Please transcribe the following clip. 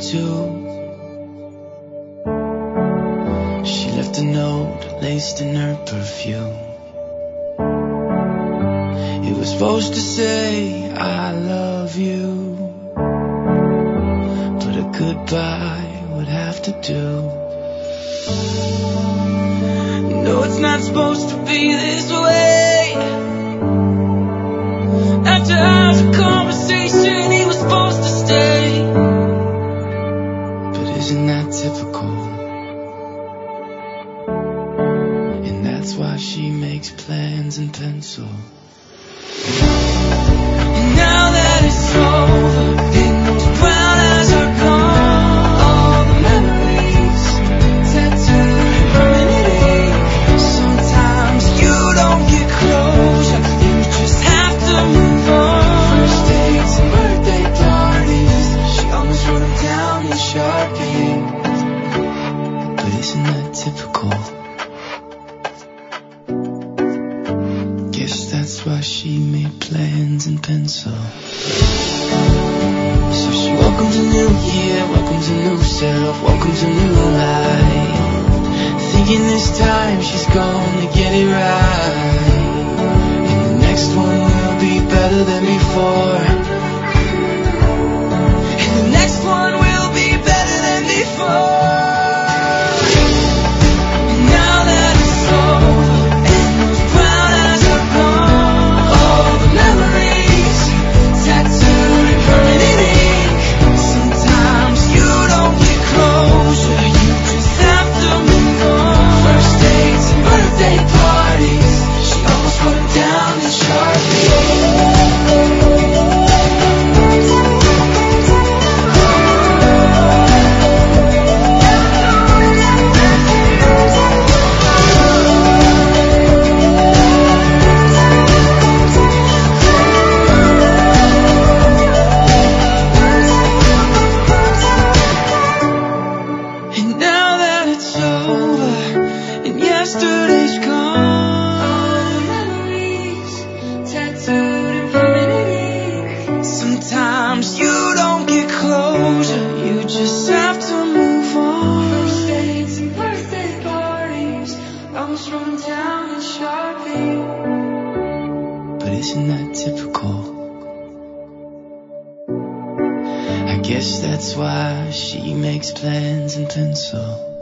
too. She left a note laced in her perfume. It was supposed to say I love you, but a goodbye would have to do. No, it's not supposed to be this way. After hours of conversation, he was supposed to stay. But isn't that typical? And that's why she makes plans in pencil. And now that it's over, and those brown eyes are gone, all the memories tattooed in permanent ink. Sometimes you don't get closure, you just have to move on. First dates and birthday parties, she almost wrote them down in Sharpie. But isn't that typical? Guess that's why she made plans in pencil. So she welcomes a new year, welcomes a new self, welcomes a new life, thinking this time she's gonna get it right, and the next one will be better than before, and the next one will be better than before. And now that it's over, and those brown eyes are gone, all the memories tattooed in permanent ink. Sometimes you don't get closure, you just have to move on. First dates and birthday parties, she almost wrote them down in Sharpie. And now that it's over, and yesterday's gone, all the memories tattooed in permanent ink. Sometimes you don't get closure, you just have to move on. First dates and birthday parties, almost wrote them down in Sharpie. But isn't that typical? I guess that's why she makes plans in pencil.